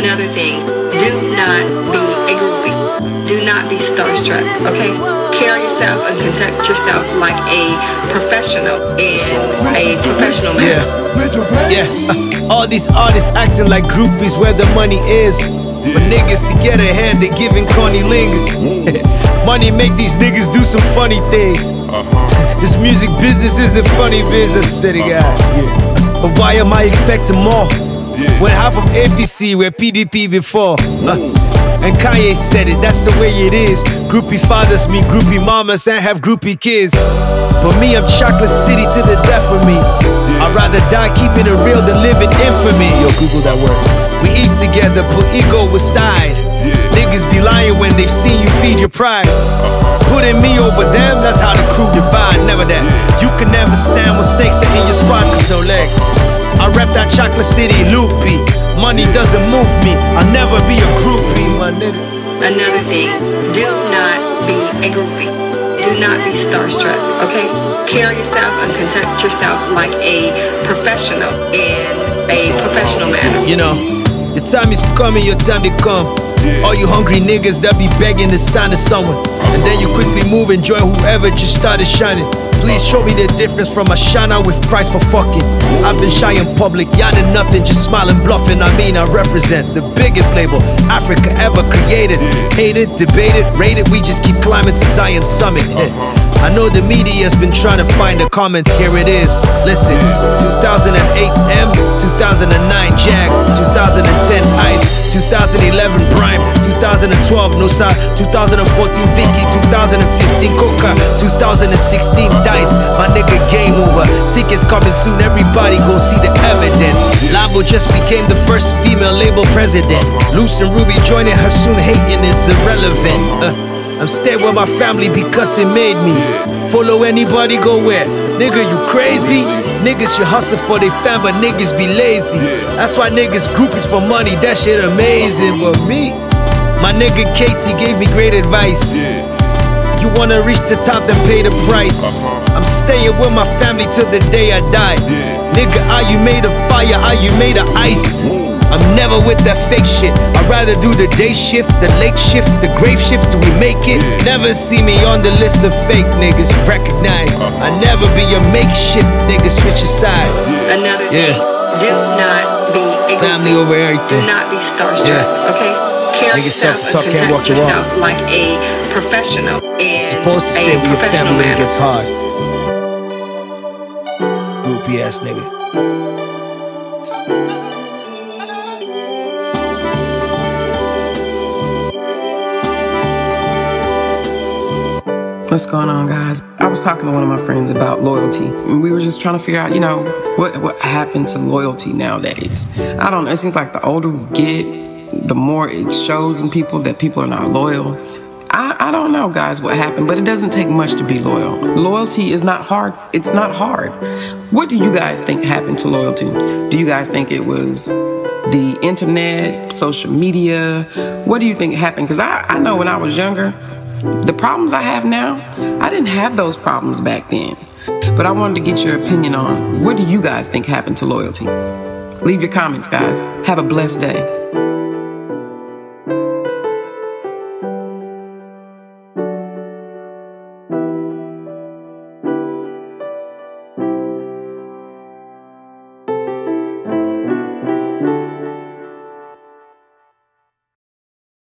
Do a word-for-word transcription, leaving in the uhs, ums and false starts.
Another thing, do not be a groupie. Do not be starstruck, okay? Carry yourself and conduct yourself like a professional in a professional manner. Yeah, yeah. All these artists acting like groupies where the money is. For niggas to get ahead, they giving corny lingers. Money make these niggas do some funny things. This music business isn't funny business, city guy. Yeah. But why am I expecting more? When half of A P C were P D P before. Uh, and Kanye said it, that's the way it is. Groupie fathers meet groupie mamas and have groupie kids. For me, I'm Chocolate City to the death of me. I'd rather die keeping it real than live in infamy. Yo, Google that word. We eat together, put ego aside. Niggas be lying when they've seen you feed your pride. Putting me over them, that's how the crew divide. Never that. You can never stand when snakes are in your squad cause no legs. I rep that Chocolate City loopy. Money doesn't move me, I'll never be a groupie, my nigga. Another thing, do not be a groupie. Do not be starstruck, okay? Carry yourself and conduct yourself like a professional in a professional manner. You know, your time is coming, your time to come. All you hungry niggas that be begging to sign to someone, and then you quickly move and join whoever just started shining. Please show me the difference from a shiner with price for fucking. I've been shy in public, yawning nothing, just smiling, bluffing. I mean, I represent the biggest label Africa ever created. Hated, debated, rated, we just keep climbing to Zion Summit. I know the media's been trying to find a comment, here it is. Listen, two thousand eight M, two thousand nine Jags, two thousand ten Ice, two thousand eleven Prime, two thousand twelve Nusa, two thousand fourteen Vicky, two thousand fifteen Coca, two thousand sixteen Dice. My nigga game over, Seek is coming soon, everybody gon' see the evidence. Lambo just became the first female label president. Luce and Ruby joining her soon, hating is irrelevant. uh, I'm staying with my family because it made me. Follow anybody, go where? Nigga, you crazy? Niggas should hustle for they fam, but niggas be lazy. That's why niggas groupies for money, that shit amazing. But me, my nigga Katie gave me great advice. You wanna reach the top, then pay the price. I'm staying with my family till the day I die. Nigga, are you made of fire? Are you made of ice? I'm never with that fake shit. I'd rather do the day shift, the late shift, the grave shift till we make it. Never see me on the list of fake niggas. Recognize, I never be a makeshift nigga. Switch your sides. Another thing, do not be a family groupie. over everything. Do not be starstruck, Yeah. okay? Carry Niggas yourself self-talk, and can't walk conduct the walk. yourself like a professional in Supposed to a stay with your professional family when it manner. gets hard. Groupie ass nigga. What's going on, guys? I was talking to one of my friends about loyalty, and we were just trying to figure out, you know, what what happened to loyalty nowadays. I don't know. It seems like the older we get, the more it shows in people that people are not loyal. I, I don't know, guys, what happened, but it doesn't take much to be loyal. Loyalty is not hard. It's not hard. What do you guys think happened to loyalty? Do you guys think it was the internet, social media? What do you think happened? Because I, I know when I was younger, the problems I have now, I didn't have those problems back then. But I wanted to get your opinion on what do you guys think happened to loyalty? Leave your comments, guys. Have a blessed day.